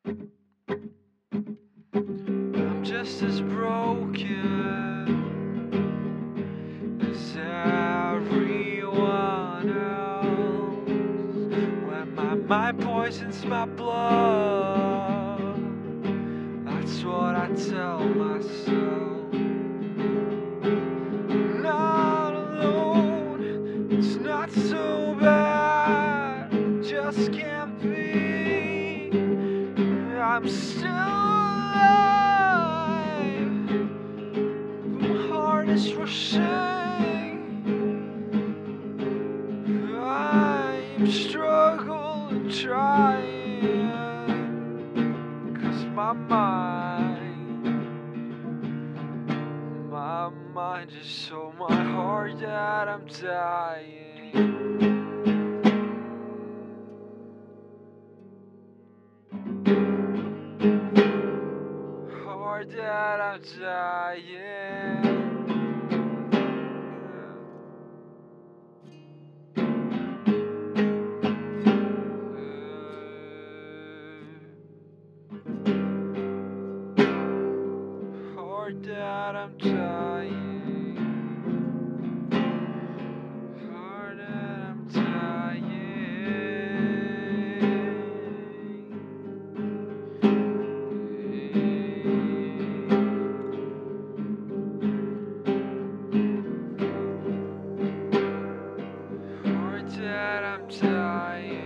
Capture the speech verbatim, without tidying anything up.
I'm just as broken as everyone else. When my mind poisons my blood, that's what I tell myself. Not alone, it's not so bad, just can't be. I'm still alive, my heart is rushing. I'm struggling, trying, 'cause my mind, my mind just told my heart that I'm dying. Heart that I'm dying. Heart that I'm dying. Heart that I'm dying. Heart that I'm dying.